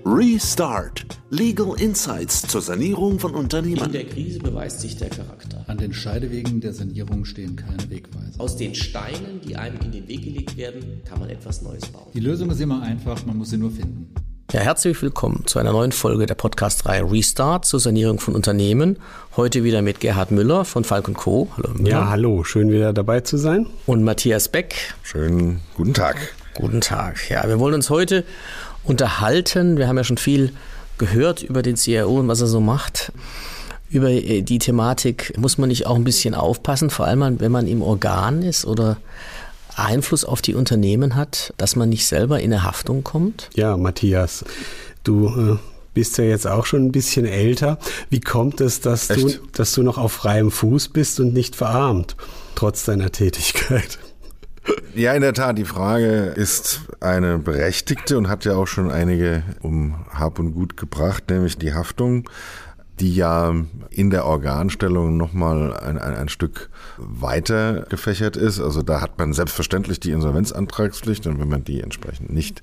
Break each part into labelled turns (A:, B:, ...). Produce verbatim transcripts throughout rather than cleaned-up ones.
A: Restart. Legal Insights zur Sanierung von Unternehmen.
B: In der Krise beweist sich der Charakter.
C: An den Scheidewegen der Sanierung stehen keine Wegweiser.
B: Aus den Steinen, die einem in den Weg gelegt werden, kann man etwas Neues bauen.
C: Die Lösung ist immer einfach, man muss sie nur finden.
D: Ja, herzlich willkommen zu einer neuen Folge der Podcast-Reihe Restart zur Sanierung von Unternehmen. Heute wieder mit Gerhard Müller von Falk und Co.
E: Hallo Müller. Ja, hallo, schön wieder dabei zu sein.
D: Und Matthias Beck.
F: Schönen guten Tag.
D: Guten Tag. Ja, wir wollen uns heute unterhalten. Wir haben ja schon viel gehört über den C I O und was er so macht. Über die Thematik muss man nicht auch ein bisschen aufpassen, vor allem wenn man im Organ ist oder Einfluss auf die Unternehmen hat, dass man nicht selber in eine Haftung kommt?
E: Ja, Matthias, du äh, bist ja jetzt auch schon ein bisschen älter. Wie kommt es, dass du, dass du noch auf freiem Fuß bist und nicht verarmt, trotz deiner Tätigkeit?
F: Ja, in der Tat, die Frage ist eine berechtigte und hat ja auch schon einige um Hab und Gut gebracht, nämlich die Haftung, die ja in der Organstellung nochmal ein, ein, ein Stück weiter gefächert ist. Also da hat man selbstverständlich die Insolvenzantragspflicht und wenn man die entsprechend nicht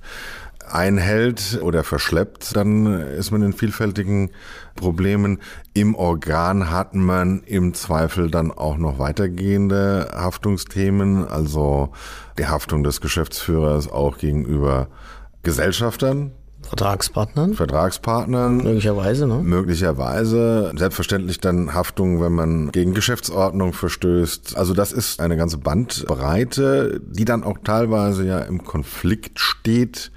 F: einhält oder verschleppt, dann ist man in vielfältigen Problemen. Im Organ hat man im Zweifel dann auch noch weitergehende Haftungsthemen, also die Haftung des Geschäftsführers auch gegenüber Gesellschaftern,
D: Vertragspartnern?
F: Vertragspartnern.
D: Möglicherweise, ne?
F: Möglicherweise. Selbstverständlich dann Haftung, wenn man gegen Geschäftsordnung verstößt. Also das ist eine ganze Bandbreite, die dann auch teilweise ja im Konflikt steht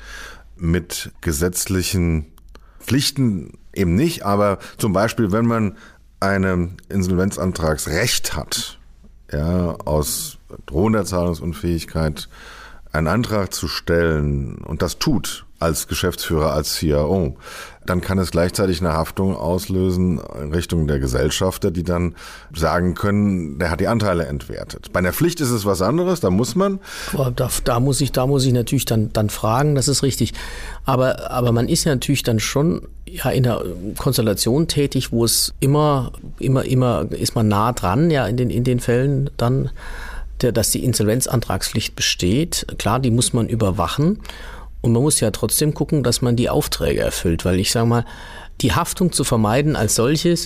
F: mit gesetzlichen Pflichten eben nicht. Aber zum Beispiel, wenn man ein Insolvenzantragsrecht hat, ja, aus drohender Zahlungsunfähigkeit einen Antrag zu stellen und das tut als Geschäftsführer, als C I O, dann kann es gleichzeitig eine Haftung auslösen in Richtung der Gesellschafter, die dann sagen können, der hat die Anteile entwertet. Bei einer Pflicht ist es was anderes, da muss man.
D: Da, da muss ich, da muss ich natürlich dann, dann fragen, das ist richtig. Aber, aber man ist ja natürlich dann schon ja in der Konstellation tätig, wo es immer, immer, immer ist man nah dran, ja, in den, in den Fällen dann, der, dass die Insolvenzantragspflicht besteht. Klar, die muss man überwachen. Und man muss ja trotzdem gucken, dass man die Aufträge erfüllt, weil ich sage mal, die Haftung zu vermeiden als solches,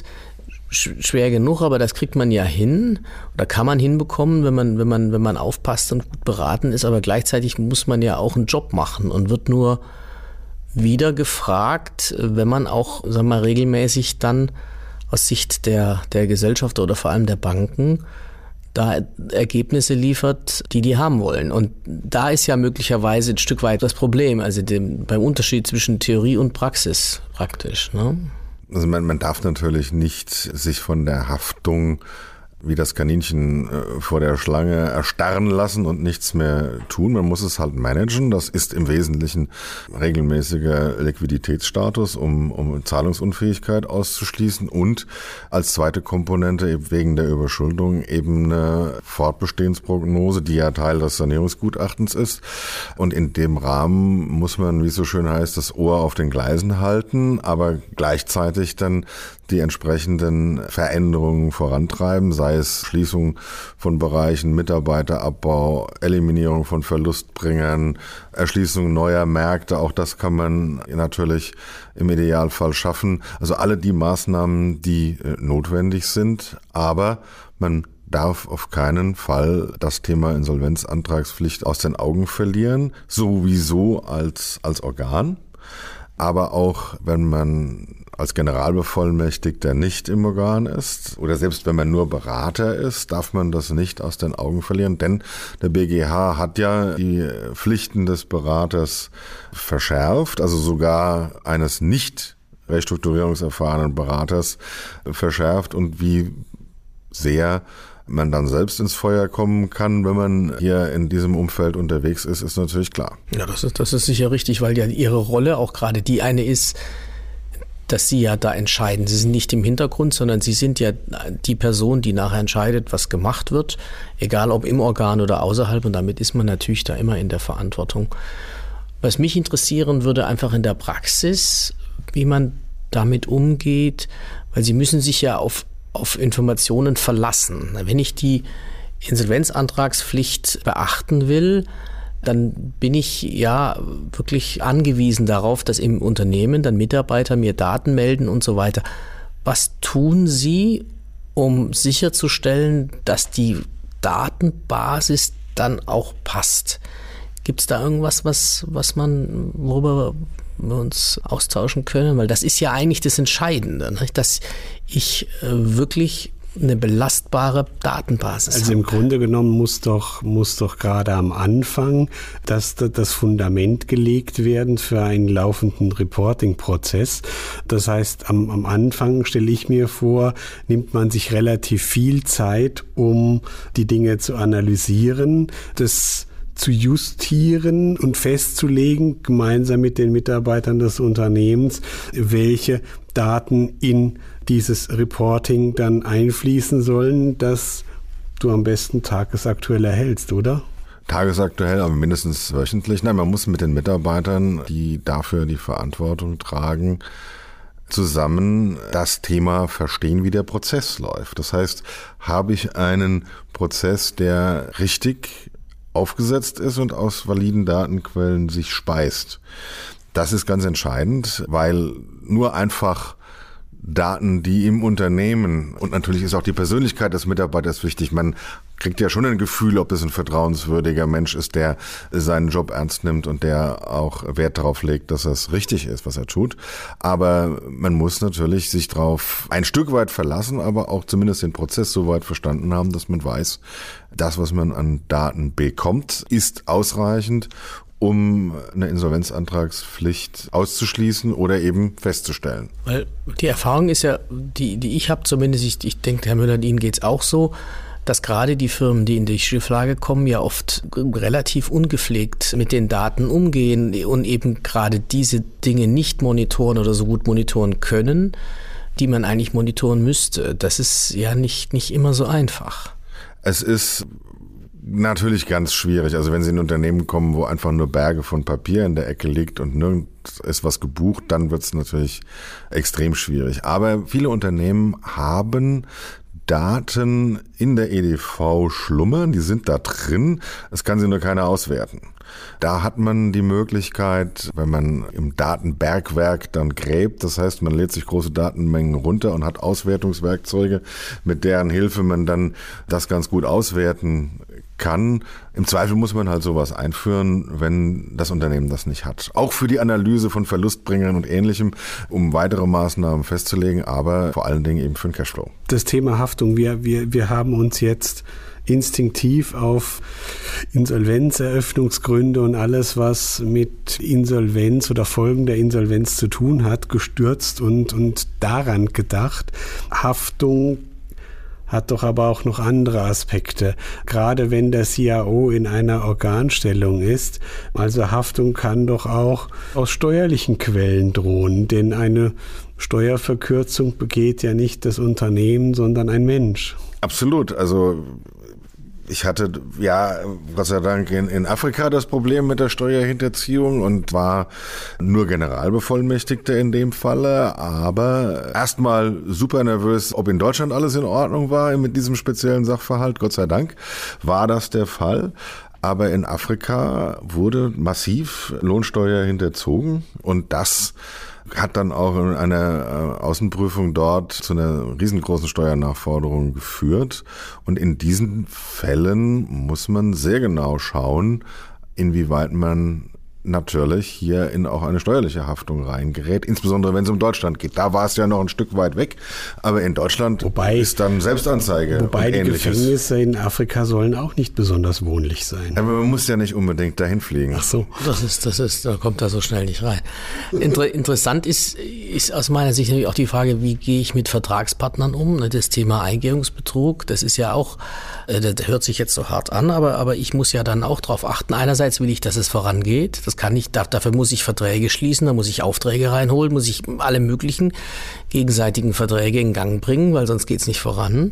D: schwer genug, aber das kriegt man ja hin oder kann man hinbekommen, wenn man, wenn man, wenn man aufpasst und gut beraten ist, aber gleichzeitig muss man ja auch einen Job machen und wird nur wieder gefragt, wenn man auch, sagen wir mal, regelmäßig dann aus Sicht der, der Gesellschaft oder vor allem der Banken da Ergebnisse liefert, die die haben wollen. Und da ist ja möglicherweise ein Stück weit das Problem, also dem, beim Unterschied zwischen Theorie und Praxis praktisch. Ne?
F: Also man, man darf natürlich nicht sich von der Haftung wie das Kaninchen äh, vor der Schlange erstarren lassen und nichts mehr tun. Man muss es halt managen. Das ist im Wesentlichen regelmäßiger Liquiditätsstatus, um, um Zahlungsunfähigkeit auszuschließen und als zweite Komponente eben wegen der Überschuldung eben eine Fortbestehensprognose, die ja Teil des Sanierungsgutachtens ist. Und in dem Rahmen muss man, wie es so schön heißt, das Ohr auf den Gleisen halten, aber gleichzeitig dann die entsprechenden Veränderungen vorantreiben, sei es Schließung von Bereichen, Mitarbeiterabbau, Eliminierung von Verlustbringern, Erschließung neuer Märkte, auch das kann man natürlich im Idealfall schaffen. Also alle die Maßnahmen, die äh, notwendig sind, aber man darf auf keinen Fall das Thema Insolvenzantragspflicht aus den Augen verlieren, sowieso als, als Organ, aber auch wenn man als Generalbevollmächtigter nicht im Organ ist oder selbst wenn man nur Berater ist, darf man das nicht aus den Augen verlieren, denn der B G H hat ja die Pflichten des Beraters verschärft, also sogar eines nicht restrukturierungserfahrenen Beraters verschärft und wie sehr man dann selbst ins Feuer kommen kann, wenn man hier in diesem Umfeld unterwegs ist, ist natürlich klar.
D: Ja, das ist, das ist sicher richtig, weil ja Ihre Rolle auch gerade die eine ist, dass Sie ja da entscheiden. Sie sind nicht im Hintergrund, sondern Sie sind ja die Person, die nachher entscheidet, was gemacht wird, egal ob im Organ oder außerhalb. Und damit ist man natürlich da immer in der Verantwortung. Was mich interessieren würde, einfach in der Praxis, wie man damit umgeht, weil Sie müssen sich ja auf, auf Informationen verlassen. Wenn ich die Insolvenzantragspflicht beachten will, dann bin ich ja wirklich angewiesen darauf, dass im Unternehmen dann Mitarbeiter mir Daten melden und so weiter. Was tun Sie, um sicherzustellen, dass die Datenbasis dann auch passt? Gibt es da irgendwas, was, was man, worüber wir uns austauschen können? Weil das ist ja eigentlich das Entscheidende, ne? Dass ich äh, wirklich eine belastbare Datenbasis
E: Also
D: habe.
E: im Grunde genommen muss doch, muss doch gerade am Anfang das, das Fundament gelegt werden für einen laufenden Reporting-Prozess. Das heißt, am, am Anfang, stelle ich mir vor, nimmt man sich relativ viel Zeit, um die Dinge zu analysieren, das zu justieren und festzulegen, gemeinsam mit den Mitarbeitern des Unternehmens, welche Daten in dieses Reporting dann einfließen sollen, dass du am besten tagesaktuell erhältst, oder?
F: Tagesaktuell, aber mindestens wöchentlich. Nein, man muss mit den Mitarbeitern, die dafür die Verantwortung tragen, zusammen das Thema verstehen, wie der Prozess läuft. Das heißt, habe ich einen Prozess, der richtig aufgesetzt ist und aus validen Datenquellen sich speist. Das ist ganz entscheidend, weil nur einfach Daten, die im Unternehmen, und natürlich ist auch die Persönlichkeit des Mitarbeiters wichtig, man kriegt ja schon ein Gefühl, ob das ein vertrauenswürdiger Mensch ist, der seinen Job ernst nimmt und der auch Wert darauf legt, dass es richtig ist, was er tut. Aber man muss natürlich sich darauf ein Stück weit verlassen, aber auch zumindest den Prozess so weit verstanden haben, dass man weiß, das, was man an Daten bekommt, ist ausreichend, um eine Insolvenzantragspflicht auszuschließen oder eben festzustellen.
D: Weil die Erfahrung ist ja, die, die ich habe zumindest, ich, ich denke, Herr Müller, Ihnen geht's auch so, dass gerade die Firmen, die in die Schieflage kommen, ja oft relativ ungepflegt mit den Daten umgehen und eben gerade diese Dinge nicht monitoren oder so gut monitoren können, die man eigentlich monitoren müsste. Das ist ja nicht, nicht immer so einfach.
F: Es ist natürlich ganz schwierig. Also wenn Sie in ein Unternehmen kommen, wo einfach nur Berge von Papier in der Ecke liegt und nirgends ist was gebucht, dann wird es natürlich extrem schwierig. Aber viele Unternehmen haben Daten in der E D V schlummern, die sind da drin, es kann sie nur keiner auswerten. Da hat man die Möglichkeit, wenn man im Datenbergwerk dann gräbt, das heißt, man lädt sich große Datenmengen runter und hat Auswertungswerkzeuge, mit deren Hilfe man dann das ganz gut auswerten kann. Im Zweifel muss man halt sowas einführen, wenn das Unternehmen das nicht hat. Auch für die Analyse von Verlustbringern und Ähnlichem, um weitere Maßnahmen festzulegen, aber vor allen Dingen eben für den Cashflow.
E: Das Thema Haftung, wir, wir, wir haben uns jetzt instinktiv auf Insolvenzeröffnungsgründe und alles, was mit Insolvenz oder Folgen der Insolvenz zu tun hat, gestürzt und, und daran gedacht. Haftung hat doch aber auch noch andere Aspekte. Gerade wenn der C A O in einer Organstellung ist. Also Haftung kann doch auch aus steuerlichen Quellen drohen, denn eine Steuerverkürzung begeht ja nicht das Unternehmen, sondern ein Mensch.
F: Absolut. Also ich hatte ja, Gott sei Dank, in, in Afrika das Problem mit der Steuerhinterziehung und war nur Generalbevollmächtigter in dem Falle, aber erstmal super nervös, ob in Deutschland alles in Ordnung war mit diesem speziellen Sachverhalt. Gott sei Dank war das der Fall. Aber in Afrika wurde massiv Lohnsteuer hinterzogen und das hat dann auch in einer Außenprüfung dort zu einer riesengroßen Steuernachforderung geführt. Und in diesen Fällen muss man sehr genau schauen, inwieweit man natürlich hier in auch eine steuerliche Haftung reingerät, insbesondere wenn es um Deutschland geht. Da war es ja noch ein Stück weit weg, aber in Deutschland wobei, ist dann Selbstanzeige
E: Wobei
F: und
E: die
F: Ähnliches.
E: Gefängnisse in Afrika sollen auch nicht besonders wohnlich sein.
F: Aber man muss ja nicht unbedingt dahin fliegen.
D: Ach so, das ist, das ist, da kommt da so schnell nicht rein. Inter- interessant ist, ist aus meiner Sicht natürlich auch die Frage, wie gehe ich mit Vertragspartnern um? Das Thema Eingehungsbetrug, das ist ja auch, das hört sich jetzt so hart an, aber, aber ich muss ja dann auch darauf achten. Einerseits will ich, dass es vorangeht. Das kann ich, dafür muss ich Verträge schließen, da muss ich Aufträge reinholen, muss ich alle möglichen gegenseitigen Verträge in Gang bringen, weil sonst geht's nicht voran.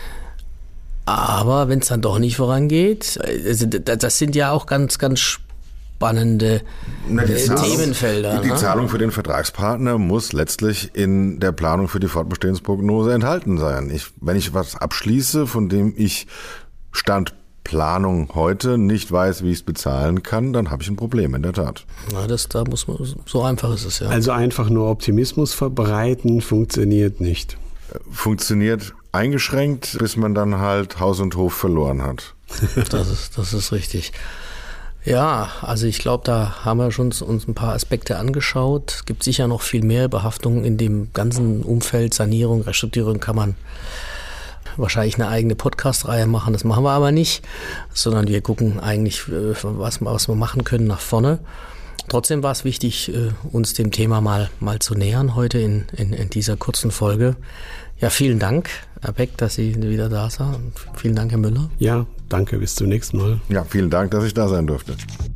D: Aber wenn es dann doch nicht vorangeht, also das sind ja auch ganz, ganz spannende
F: Na, die Zahlung,
D: Themenfelder.
F: Die, die
D: ne?
F: Zahlung für den Vertragspartner muss letztlich in der Planung für die Fortbestehensprognose enthalten sein. Ich, wenn ich was abschließe, von dem ich Stand Planung heute nicht weiß, wie ich es bezahlen kann, dann habe ich ein Problem, in der Tat.
D: Na, das, da muss man, so einfach ist es, ja.
E: Also einfach nur Optimismus verbreiten funktioniert nicht.
F: Funktioniert eingeschränkt, bis man dann halt Haus und Hof verloren hat.
D: Das ist, das ist richtig. Ja, also ich glaube, da haben wir schon uns ein paar Aspekte angeschaut. Es gibt sicher noch viel mehr Behaftungen in dem ganzen Umfeld. Sanierung, Restrukturierung kann man wahrscheinlich eine eigene Podcast-Reihe machen. Das machen wir aber nicht, sondern wir gucken eigentlich, was, was wir machen können nach vorne. Trotzdem war es wichtig, uns dem Thema mal, mal zu nähern heute in, in, in dieser kurzen Folge. Ja, vielen Dank, Herr Beck, dass Sie wieder da sind. Vielen Dank, Herr Müller.
E: Ja, danke, bis zum nächsten Mal.
F: Ja, vielen Dank, dass ich da sein durfte.